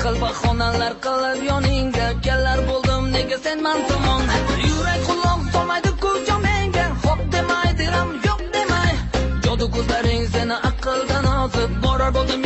xil bahonalar qilib yoningda kellar bo'ldim nega sen mansamon yurak quloq solmaydi ko'cha menga hop demay diram yo'q demay jodu ko'zlaring seni aqldan ozib borar bo'ldim